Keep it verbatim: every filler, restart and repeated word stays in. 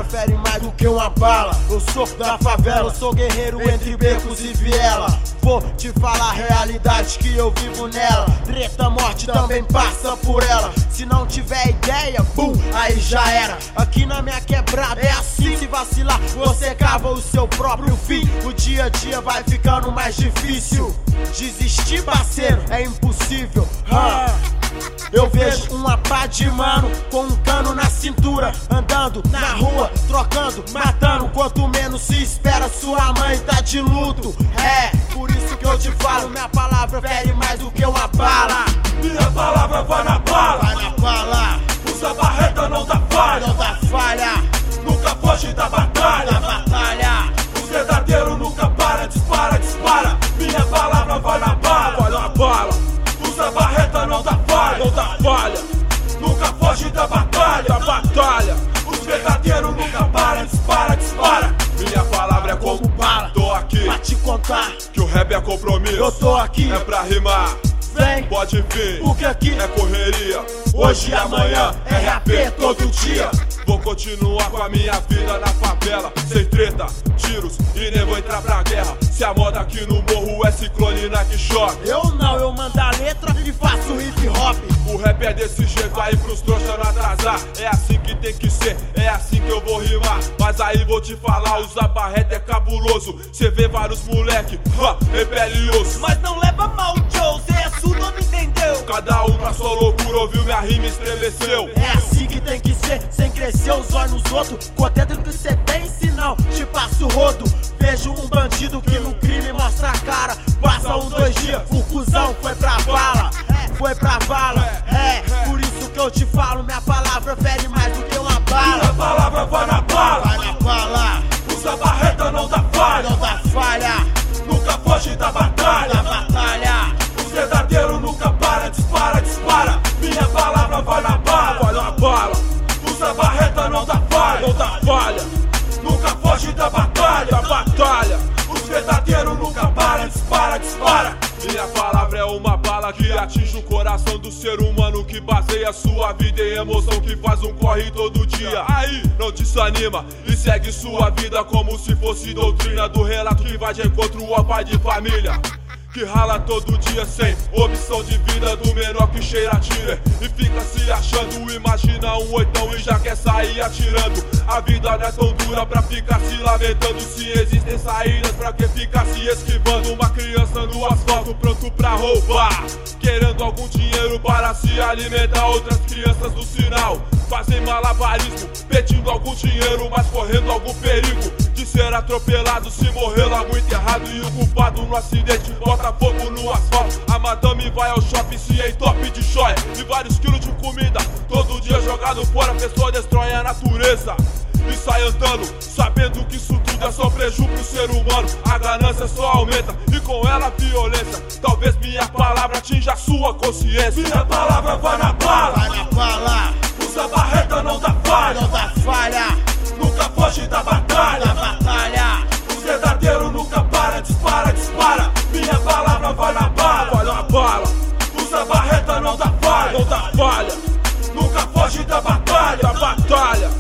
fere mais do que uma bala. Eu sou da favela, eu sou guerreiro entre becos e viela. Vou te falar a realidade que eu vivo nela. Treta, morte também passa por ela. Se não tiver ideia, bum, aí já era. Aqui na minha quebrada é assim, se vacilar você cava o seu próprio fim. O dia a dia vai ficando mais difícil. Desistir, parceiro, é impossível. Hum. Eu vejo uma pá de mano com um cano na cintura, andando na rua, trocando, matando. Quanto menos se espera, sua mãe tá de luto. É, por isso que eu te falo, minha palavra fere mais do que uma bala. Minha palavra vai na bala, vai na bala. Usa barreta, não dá falha, não dá falha. Nunca foge da batalha, da batalha. O verdadeiro nunca para, dispara, dispara. Minha palavra vai na bala, vai na bala. Usa barreta, não dá falha, não dá falha. Nunca foge da batalha, da batalha. Os verdadeiros nunca para, dispara, dispara. Minha palavra é como bala, tô aqui pra te contar que o rap é compromisso. Eu tô aqui, é pra rimar. Vem, pode vir, porque aqui é correria. Hoje e amanhã é rap todo dia. Vou continuar com a minha vida na favela, sem treta, tiros e nem vou entrar pra guerra. Se a moda aqui no morro é ciclone na que choque. Eu não, eu mando a letra e faço hip hop. O rap é desse jeito aí pros trouxa não atrasar. É assim que tem que ser, é assim que eu vou rimar. Mas aí vou te falar, usar barreta é cabuloso. Cê vê vários moleque, ha, em pele e osso. Mas não leva mal, Joe, cê é surdo, não entendeu? Cada um pra sua loucura, ouviu minha rima e estremeceu. É assim que tem que ser, sem crescer os olhos nos outros. Contento que cê tem, se não te passo rodo. Vejo um bandido que no crime mostra a cara. Passa um, dois dias, o cuzão foi pra bala. Foi pra bala, é, por isso que eu te falo, minha palavra fere mais do que uma bala. Minha palavra vai na bala, vai na bala. Usa barreta, não dá falha, não dá falha. Nunca foge da batalha, da batalha. Os verdadeiros nunca para, dispara, dispara. Minha palavra vai na bala, vai na bala. Usa barreta, não dá falha, não dá falha. Nunca foge da batalha, da batalha. Os verdadeiros nunca para, dispara, dispara. Minha palavra é uma bala que atinge o coração do ser humano, que baseia sua vida em emoção, que faz um corre todo dia. Aí, não desanima e segue sua vida como se fosse doutrina do relato que vai de encontro ao pai de família, que rala todo dia sem opção de vida, do menor que cheira tira e fica se achando. Imagina um oitão e já quer sair atirando. A vida não é tão dura pra ficar se lamentando. Se existem saídas pra que ficar se esquivando. Uma criança no asfalto pronto pra roubar, querendo algum dinheiro para se alimentar. Outras crianças no sinal fazem malabarismo, pedindo algum dinheiro, mas correndo algum perigo de ser atropelado, se morrer logo enterrado. E o culpado no acidente bota fogo no asfalto. A madame vai ao shopping, se entope de joia e vários quilos de comida todo dia jogado fora. A pessoa destrói a natureza e sai andando, sabendo que isso tudo é só prejuízo pro ser humano. A ganância só aumenta e com ela a violência. Talvez minha palavra atinja a sua consciência. Minha palavra vai na bala, vai na bala. Usa barreta, não dá falha, não dá falha. Nunca foge da batalha, da batalha. Os verdadeiros nunca para, dispara, dispara. Minha palavra vai na bala, vai na bala. Usa barreta, não dá falha, não dá falha. Nunca foge da batalha, da batalha.